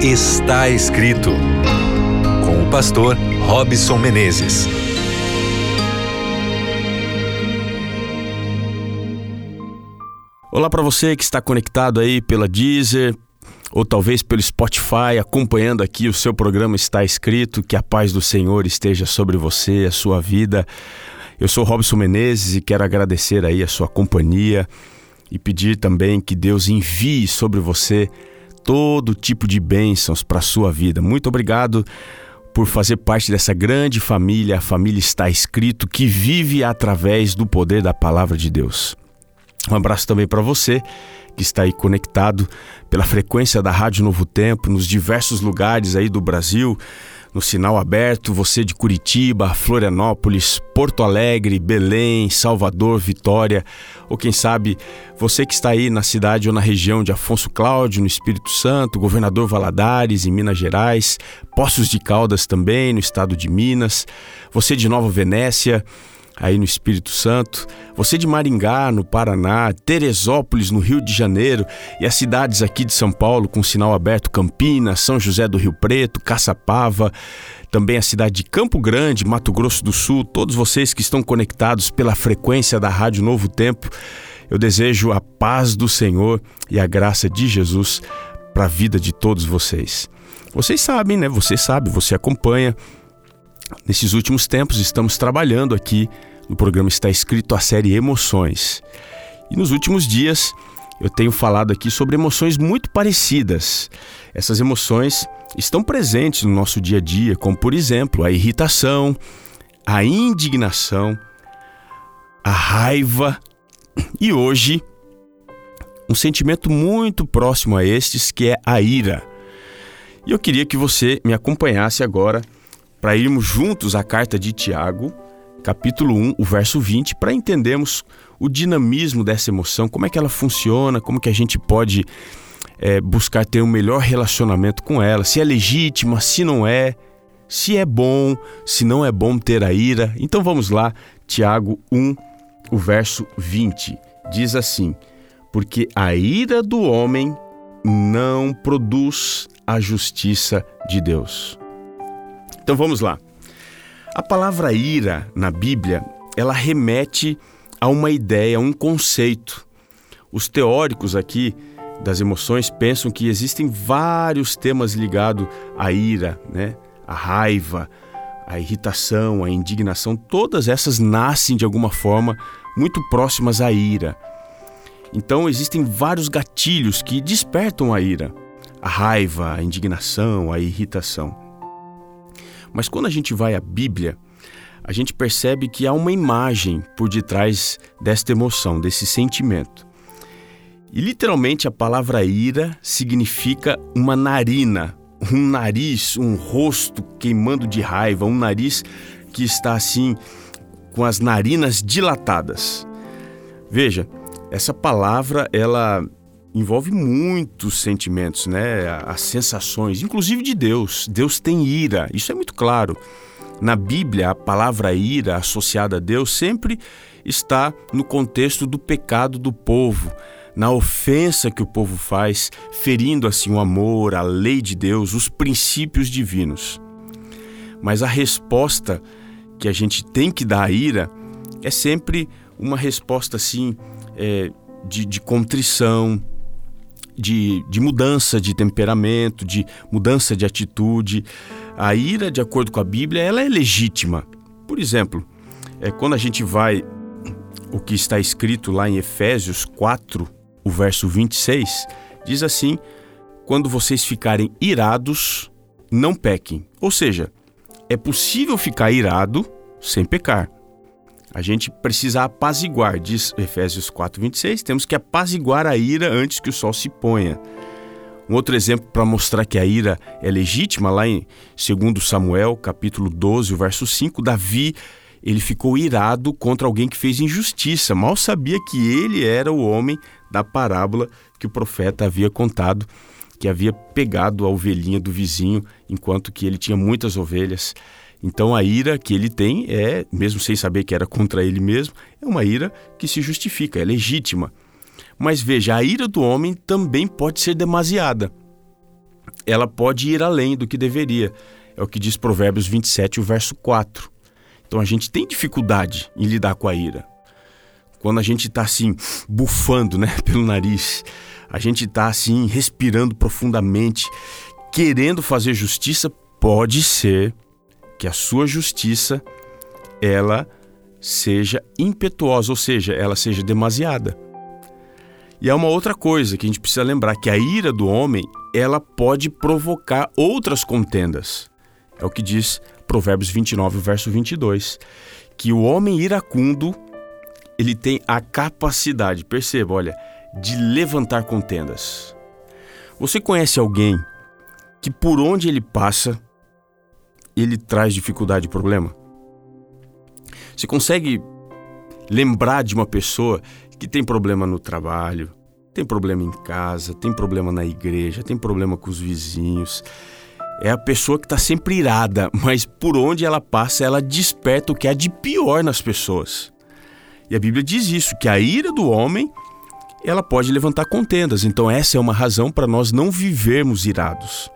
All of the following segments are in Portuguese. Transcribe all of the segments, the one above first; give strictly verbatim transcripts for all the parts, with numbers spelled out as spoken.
Está escrito, com o pastor Robson Menezes. Olá para você que está conectado aí pela Deezer ou talvez pelo Spotify, acompanhando aqui o seu programa Está Escrito. Que a paz do Senhor esteja sobre você, a sua vida. Eu sou Robson Menezes e quero agradecer aí a sua companhia e pedir também que Deus envie sobre você todo tipo de bênçãos para a sua vida. Muito obrigado por fazer parte dessa grande família, a família Está Escrito, que vive através do poder da palavra de Deus. Um abraço também para você que está aí conectado pela frequência da Rádio Novo Tempo, nos diversos lugares aí do Brasil, no sinal aberto, você de Curitiba, Florianópolis, Porto Alegre, Belém, Salvador, Vitória, ou quem sabe você que está aí na cidade ou na região de Afonso Cláudio, no Espírito Santo, Governador Valadares, em Minas Gerais, Poços de Caldas também, no estado de Minas, você de Nova Venécia, aí no Espírito Santo, você de Maringá, no Paraná, Teresópolis, no Rio de Janeiro, e as cidades aqui de São Paulo com sinal aberto, Campinas, São José do Rio Preto, Caçapava, também a cidade de Campo Grande, Mato Grosso do Sul, todos vocês que estão conectados pela frequência da Rádio Novo Tempo, eu desejo a paz do Senhor e a graça de Jesus para a vida de todos vocês. Vocês sabem, né? Você sabe, você acompanha. Nesses últimos tempos estamos trabalhando aqui no programa Está Escrito, a série Emoções. E nos últimos dias eu tenho falado aqui sobre emoções muito parecidas. Essas emoções estão presentes no nosso dia a dia, como por exemplo a irritação, a indignação, a raiva e hoje um sentimento muito próximo a estes, que é a ira. E eu queria que você me acompanhasse agora para irmos juntos à carta de Tiago, capítulo um, o verso vinte, para entendermos o dinamismo dessa emoção, como é que ela funciona, como que a gente pode é, buscar ter um melhor relacionamento com ela, se é legítima, se não é, se é bom, se não é bom ter a ira. Então vamos lá, Tiago um, o verso vinte, diz assim: porque a ira do homem não produz a justiça de Deus. Então vamos lá. A palavra ira na Bíblia, ela remete a uma ideia, a um conceito. Os teóricos aqui das emoções pensam que existem vários temas ligados à ira, né? A raiva, a irritação, a indignação, todas essas nascem de alguma forma muito próximas à ira. Então existem vários gatilhos que despertam a ira, a raiva, a indignação, a irritação. Mas quando a gente vai à Bíblia, a gente percebe que há uma imagem por detrás desta emoção, desse sentimento. E literalmente a palavra ira significa uma narina, um nariz, um rosto queimando de raiva, um nariz que está assim com as narinas dilatadas. Veja, essa palavra ela envolve muitos sentimentos, né? As sensações, inclusive de Deus. Deus tem ira, isso é muito claro. Na Bíblia, a palavra ira associada a Deus sempre está no contexto do pecado do povo, na ofensa que o povo faz, ferindo assim o amor, a lei de Deus, os princípios divinos. Mas a resposta que a gente tem que dar à ira é sempre uma resposta assim, é, de, de contrição, De, de mudança de temperamento, de mudança de atitude. A ira, de acordo com a Bíblia, ela é legítima. Por exemplo, é, quando a gente vai, o que está escrito lá em Efésios quatro, o verso vinte e seis, diz assim: quando vocês ficarem irados, não pequem. Ou seja, é possível ficar irado sem pecar. A gente precisa apaziguar, diz Efésios quatro, vinte e seis, temos que apaziguar a ira antes que o sol se ponha. Um outro exemplo para mostrar que a ira é legítima, lá em segundo Samuel, capítulo doze, o verso cinco, Davi, ele ficou irado contra alguém que fez injustiça, mal sabia que ele era o homem da parábola que o profeta havia contado, que havia pegado a ovelhinha do vizinho, enquanto que ele tinha muitas ovelhas. Então a ira que ele tem é, mesmo sem saber que era contra ele mesmo, é uma ira que se justifica, é legítima. Mas veja, a ira do homem também pode ser demasiada. ela pode ir além do que deveria. É o que diz Provérbios vinte e sete, o verso quatro. Então a gente tem dificuldade em lidar com a ira. Quando a gente está assim, bufando, né, pelo nariz, a gente está assim, respirando profundamente, querendo fazer justiça, pode ser que a sua justiça, ela seja impetuosa, ou seja, ela seja demasiada. E há uma outra coisa que a gente precisa lembrar, que a ira do homem, ela pode provocar outras contendas. É o que diz Provérbios vinte e nove, verso vinte e dois, que o homem iracundo, ele tem a capacidade, perceba, olha, de levantar contendas. Você conhece alguém que por onde ele passa, ele traz dificuldade e problema? Você consegue lembrar de uma pessoa que tem problema no trabalho, tem problema em casa, tem problema na igreja, tem problema com os vizinhos? É a pessoa que está sempre irada, mas por onde ela passa, ela desperta o que há de pior nas pessoas. E a Bíblia diz isso, que a ira do homem, ela pode levantar contendas. Então essa é uma razão para nós não vivermos irados.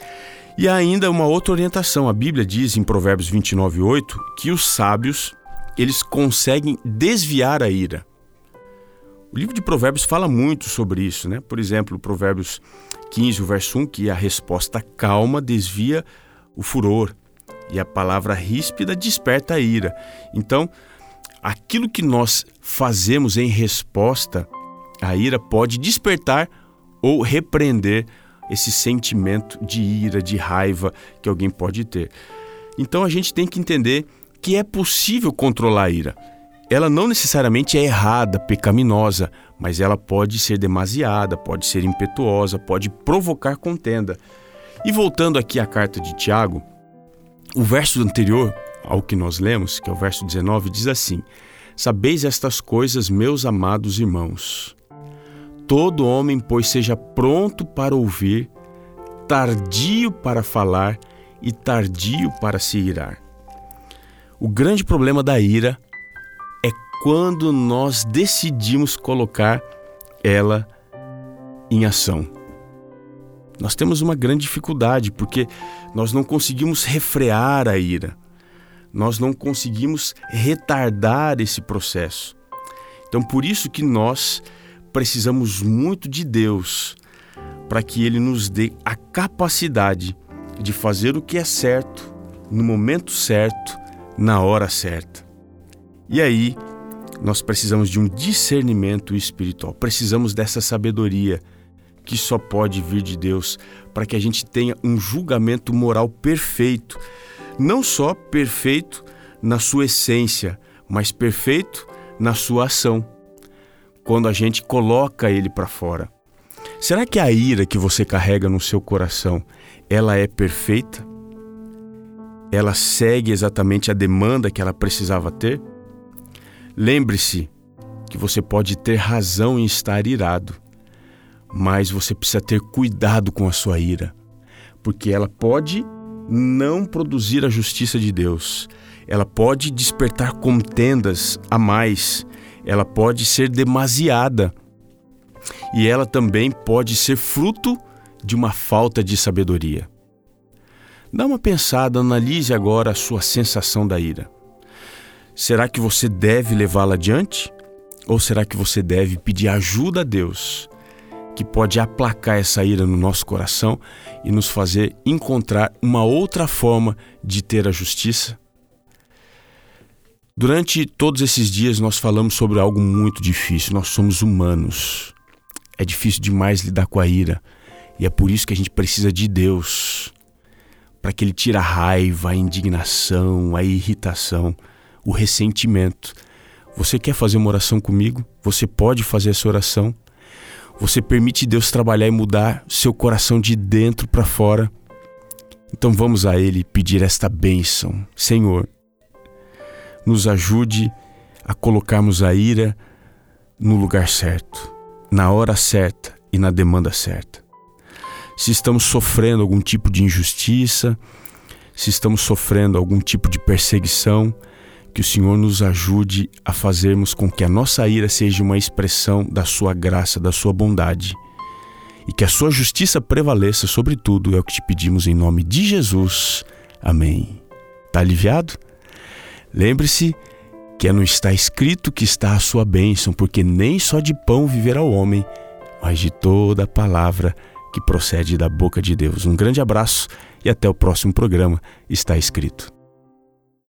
E há ainda uma outra orientação. A Bíblia diz em Provérbios vinte e nove, oito, que os sábios, eles conseguem desviar a ira. O livro de Provérbios fala muito sobre isso, né? Por exemplo, Provérbios quinze, o verso um, que a resposta calma desvia o furor e a palavra ríspida desperta a ira. Então, aquilo que nós fazemos em resposta à ira pode despertar ou repreender esse sentimento de ira, de raiva que alguém pode ter. Então, a gente tem que entender que é possível controlar a ira. Ela não necessariamente é errada, pecaminosa, mas ela pode ser demasiada, pode ser impetuosa, pode provocar contenda. E voltando aqui à carta de Tiago, o verso anterior ao que nós lemos, que é o verso dezenove, diz assim: sabeis estas coisas, meus amados irmãos. Todo homem, pois, seja pronto para ouvir, tardio para falar e tardio para se irar. O grande problema da ira é quando nós decidimos colocar ela em ação. Nós temos uma grande dificuldade porque nós não conseguimos refrear a ira. Nós não conseguimos retardar esse processo. Então, por isso que nós precisamos muito de Deus para que Ele nos dê a capacidade de fazer o que é certo, no momento certo, na hora certa. E aí, nós precisamos de um discernimento espiritual, precisamos dessa sabedoria que só pode vir de Deus para que a gente tenha um julgamento moral perfeito, não só perfeito na sua essência, mas perfeito na sua ação, quando a gente coloca ele para fora. Será que a ira que você carrega no seu coração, ela é perfeita? Ela segue exatamente a demanda que ela precisava ter? Lembre-se que você pode ter razão em estar irado, mas você precisa ter cuidado com a sua ira, porque ela pode não produzir a justiça de Deus, ela pode despertar contendas a mais, ela pode ser demasiada e ela também pode ser fruto de uma falta de sabedoria. Dá uma pensada, analise agora a sua sensação da ira. Será que você deve levá-la adiante? Ou será que você deve pedir ajuda a Deus, que pode aplacar essa ira no nosso coração e nos fazer encontrar uma outra forma de ter a justiça? Durante todos esses dias nós falamos sobre algo muito difícil. Nós somos humanos. É difícil demais lidar com a ira. E é por isso que a gente precisa de Deus, para que Ele tire a raiva, a indignação, a irritação, o ressentimento. Você quer fazer uma oração comigo? Você pode fazer essa oração. Você permite Deus trabalhar e mudar seu coração de dentro para fora. Então vamos a Ele pedir esta bênção. Senhor, nos ajude a colocarmos a ira no lugar certo, na hora certa e na demanda certa. Se estamos sofrendo algum tipo de injustiça, se estamos sofrendo algum tipo de perseguição, que o Senhor nos ajude a fazermos com que a nossa ira seja uma expressão da sua graça, da sua bondade, e que a sua justiça prevaleça sobre tudo. É o que te pedimos em nome de Jesus. Amém. Está aliviado? Lembre-se que não está escrito que está a sua bênção, porque nem só de pão viverá o homem, mas de toda a palavra que procede da boca de Deus. Um grande abraço e até o próximo programa. Está escrito.